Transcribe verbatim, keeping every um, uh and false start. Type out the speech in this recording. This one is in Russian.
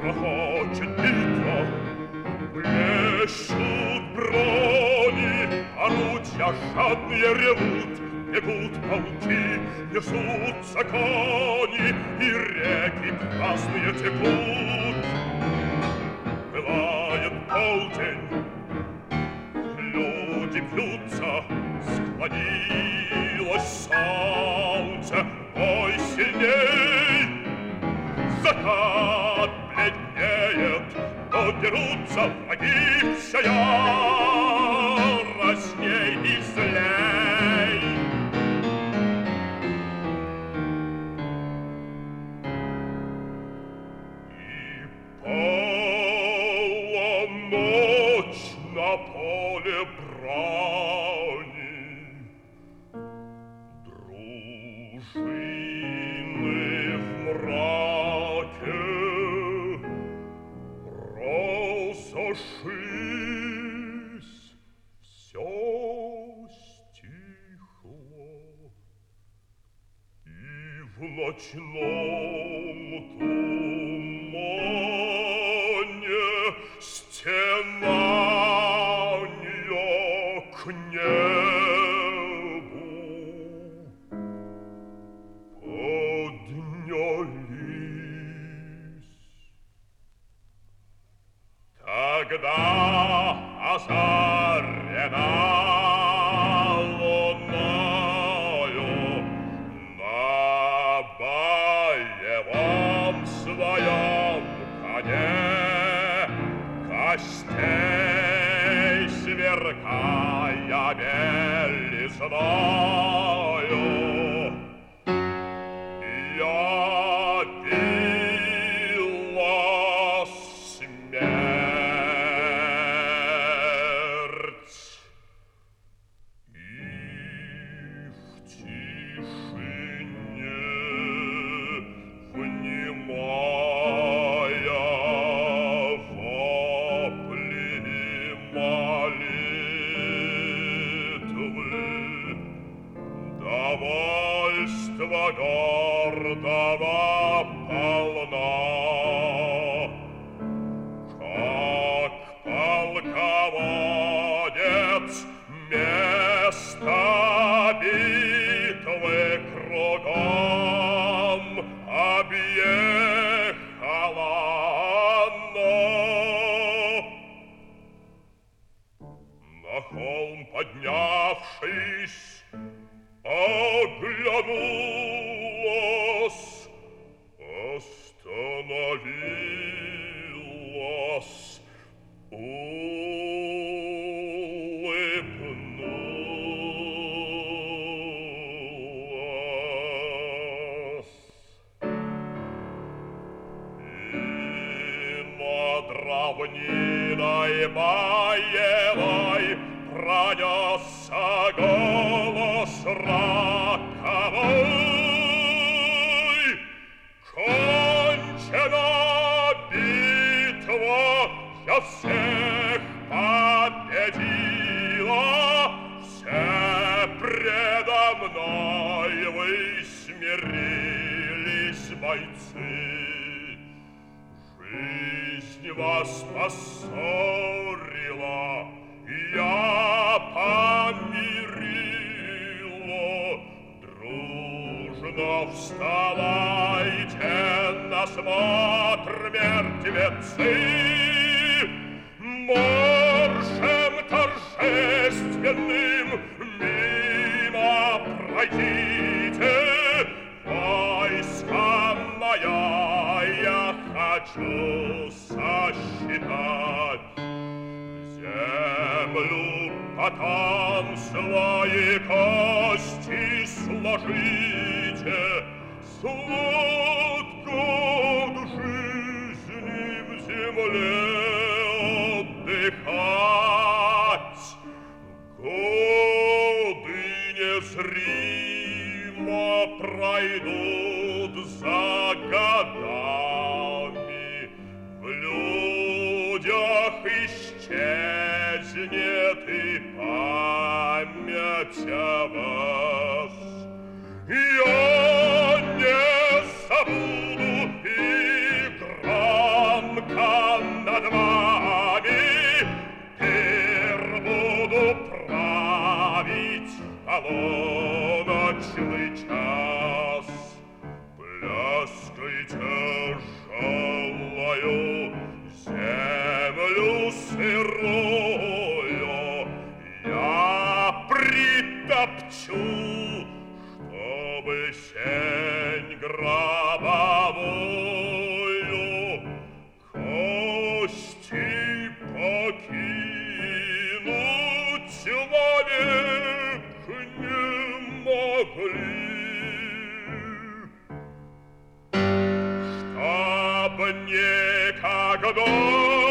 грохочет битва, плещут брони, орудия жадные ревут, бегут полки, несутся кони, и реки красные текут. Пылает полдень, люди бьются, склонилось солнце, бой сильней. Закат бледнеет, но дерутся враги, вся яросней и злей. Ночь на поле брани, дружины в мраке разошлись, все стихло, и в ночном тумане стена к небу поднялись. Тогда озарена луною на боевом своем коне костей сверкая белизною, явила смерть. И в тишине внимая вопли молитвы, довольства гордого полна, как полководец место битвы кругом объехала оно. На холм поднявшись, оглянулась, остановилась, улыбнулась. И над равниной боевой пронесся голос роковой. Кончена битва, я всех победила, все предо мной вы смирились, бойцы. Жизнь вас поссорила, я помирила. Дружно вставайте на смотр, мертвецы, маршем торжественным мимо пройдите. Войска моя я хочу сосчитать, землю потом свои кости сложите, сладко жизни в земле отдыхать. Годы незримо пройдут за годами, в людях исчезнет и память о вас. Я не забуду и громко никогда